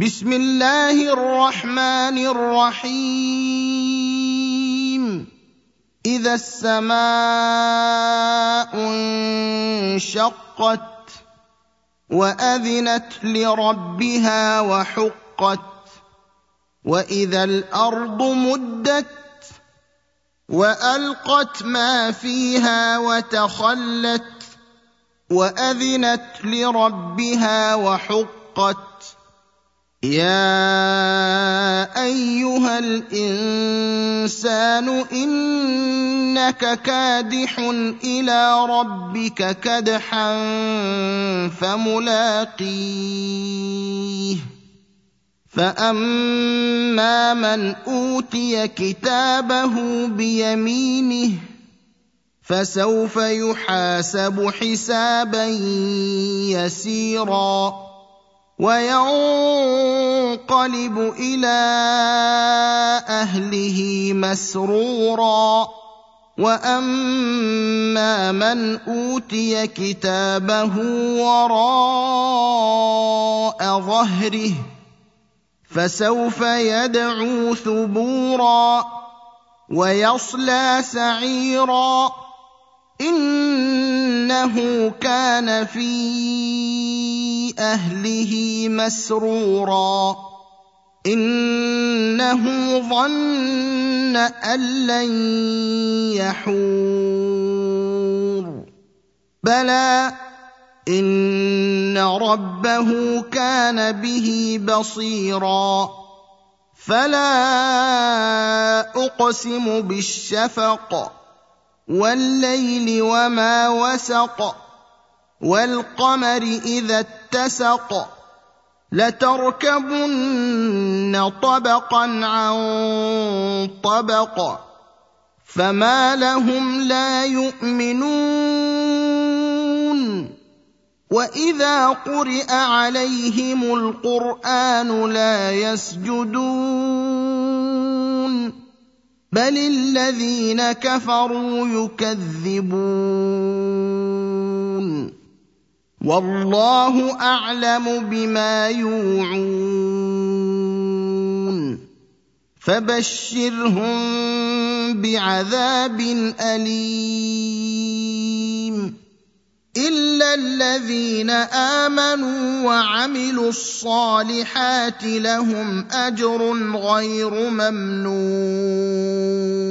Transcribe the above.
بسم الله الرحمن الرحيم إذا السماء انشقت وأذنت لربها وحقت وإذا الأرض مدت وألقت ما فيها وتخلت وأذنت لربها وحقت يا أيها الإنسان إنك كادح إلى ربك كدحا فملاقيه فأما من أوتي كتابه بيمينه فسوف يحاسب حسابا يسيرا وينقلب إلى أهله مسرورا وأما من أوتي كتابه وراء ظهره فسوف يدعو ثبورا ويصلى سعيرا إنه كان في أهله مسرورا إنه ظن أن لن يحور بلى إن ربه كان به بصيرا فلا أقسم بالشفق والليل وما وسق والقمر إذا اتسق لتركبن طبقا عن طبق فما لهم لا يؤمنون وإذا قرئ عليهم القرآن لا يسجدون بل الذين كفروا يكذبون والله أعلم بما يوعون فبشرهم بعذاب أليم إلا الذين آمنوا وعملوا الصالحات لهم أجر غير ممنون